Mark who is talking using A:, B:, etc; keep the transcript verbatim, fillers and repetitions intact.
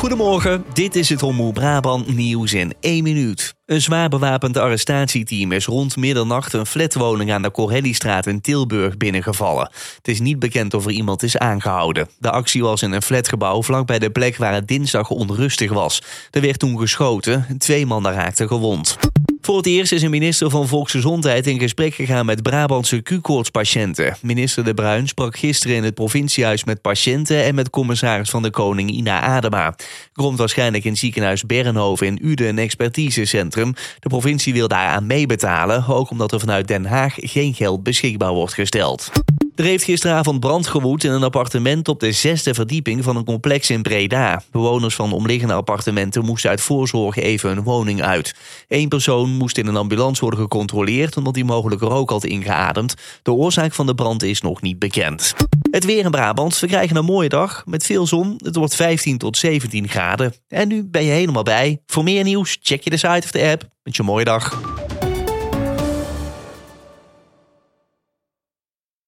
A: Goedemorgen, dit is het Omroep Brabant nieuws in één minuut. Een zwaar bewapend arrestatieteam is rond middernacht een flatwoning aan de Corellistraat in Tilburg binnengevallen. Het is niet bekend of er iemand is aangehouden. De actie was in een flatgebouw vlakbij de plek waar het dinsdag onrustig was. Er werd toen geschoten, twee mannen raakten gewond. Voor het eerst is een minister van Volksgezondheid in gesprek gegaan met Brabantse Q-koortspatiënten. Minister De Bruin sprak gisteren in het provinciehuis met patiënten en met commissaris van de Koning Ina Adema. Er komt waarschijnlijk in ziekenhuis Bernhoven in Uden een expertisecentrum. De provincie wil daaraan meebetalen, ook omdat er vanuit Den Haag geen geld beschikbaar wordt gesteld. Er heeft gisteravond brand gewoed in een appartement op de zesde verdieping van een complex in Breda. Bewoners van omliggende appartementen moesten uit voorzorg even hun woning uit. Eén persoon moest in een ambulance worden gecontroleerd omdat hij mogelijk rook had ingeademd. De oorzaak van de brand is nog niet bekend. Het weer in Brabant. We krijgen een mooie dag met veel zon. Het wordt vijftien tot zeventien graden. En nu ben je helemaal bij. Voor meer nieuws check je de site of de app. Met je mooie dag.